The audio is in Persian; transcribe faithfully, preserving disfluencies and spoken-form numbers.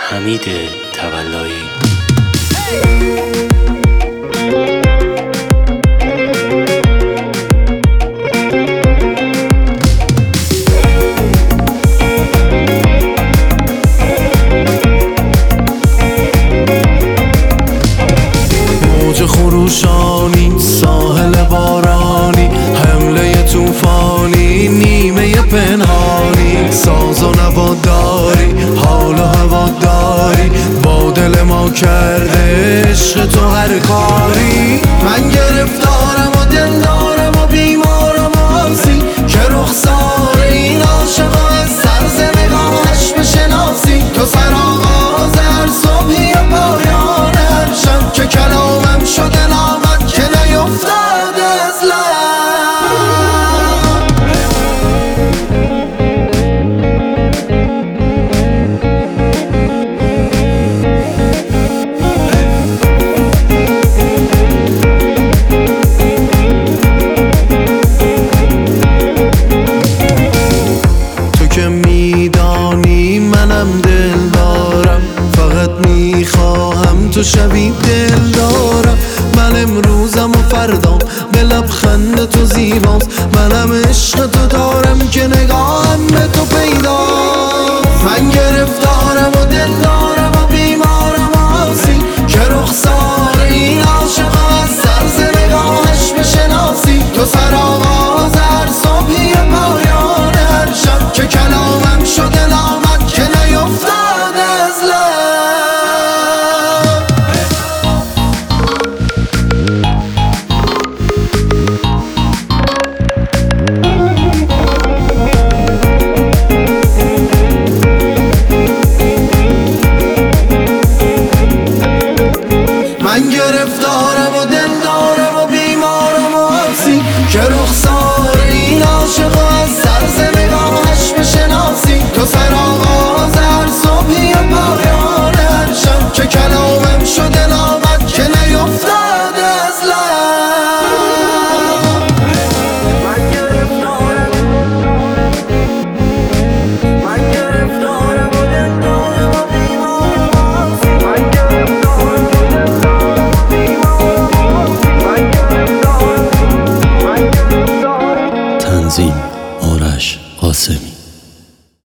حمید تولایی. موج خروشانی، ساحل بارانی، حمله طوفانی، نیمه پنهانی، ساز و نوا داری، حال و هوا داری، با دل ما کرده عشق تو هر کاری. من گرفتارم و دلدارم و بیمارم و آسی، که رخسار این عاشقای سرز نگاهش بشناسی. تو سرآغاز هر صبحی و پایان هر شب، که کلامم شده نامت که نیفتاد از لب. که میدانی منم دل دارم، فقط میخواهم تو شبی دل دارم. من امروزم و فردام به لبخند تو زیباست، منم عشق تو دارم که نگاهم به تو پیدا.